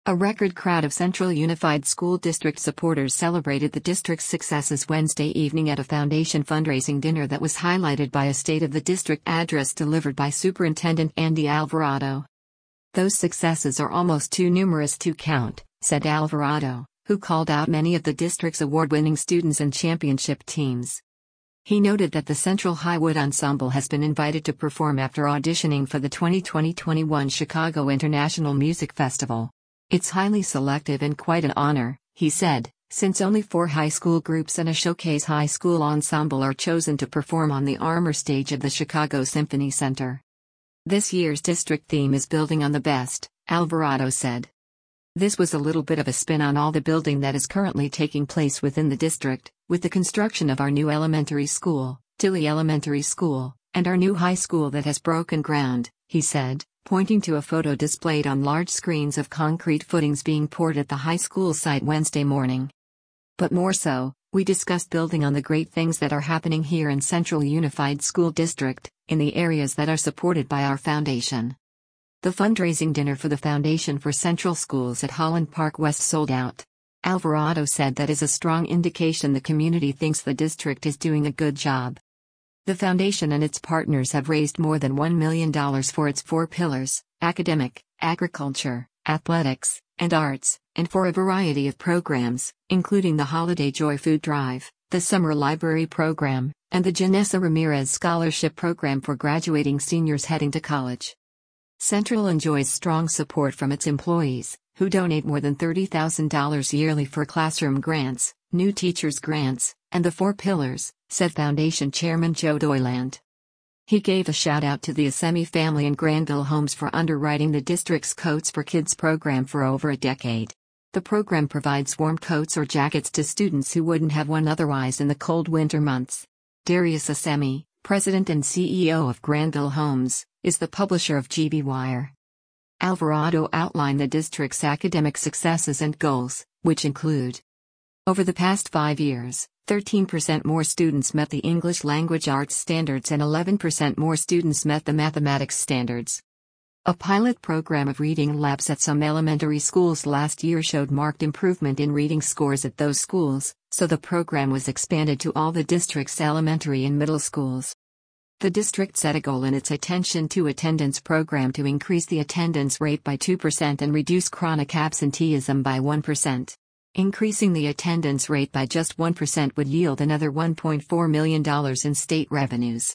A record crowd of Central Unified School District supporters celebrated the district's successes Wednesday evening at a foundation fundraising dinner that was highlighted by a State of the District address delivered by Superintendent Andy Alvarado. "Those successes are almost too numerous to count," said Alvarado, who called out many of the district's award-winning students and championship teams. He noted that the Central Highwood Ensemble has been invited to perform after auditioning for the 2020-21 Chicago International Music Festival. "It's highly selective and quite an honor," he said, since only 4 high school groups and a showcase high school ensemble are chosen to perform on the Armour stage of the Chicago Symphony Center. "This year's district theme is Building on the Best," Alvarado said. This was a little bit of a spin on all the building that is currently taking place within the district, with the construction of our new elementary school, Tilly Elementary School, and our new high school that has broken ground, he said, pointing to a photo displayed on large screens of concrete footings being poured at the high school site Wednesday morning. "But more so, we discussed building on the great things that are happening here in Central Unified School District, in the areas that are supported by our foundation." The fundraising dinner for the Foundation for Central Schools at Holland Park West sold out. Alvarado said that is a strong indication the community thinks the district is doing a good job. The foundation and its partners have raised more than $1 million for its 4 pillars: academic, agriculture, athletics, and arts, and for a variety of programs, including the Holiday Joy Food Drive, the Summer Library Program, and the Janessa Ramirez Scholarship Program for graduating seniors heading to college. Central enjoys strong support from its employees, who donate more than $30,000 yearly for classroom grants, new teachers grants, and the 4 pillars, said Foundation Chairman Joe Doyland. He gave a shout-out to the Assemi family in Granville Homes for underwriting the district's Coats for Kids program for over a decade. The program provides warm coats or jackets to students who wouldn't have one otherwise in the cold winter months. Darius Assemi, president and CEO of Granville Homes, is the publisher of GB Wire. Alvarado outlined the district's academic successes and goals, which include: over the past 5 years, 13% more students met the English language arts standards and 11% more students met the mathematics standards. A pilot program of reading labs at some elementary schools last year showed marked improvement in reading scores at those schools, so the program was expanded to all the district's elementary and middle schools. The district set a goal in its Attention to Attendance program to increase the attendance rate by 2% and reduce chronic absenteeism by 1%. Increasing the attendance rate by just 1% would yield another $1.4 million in state revenues.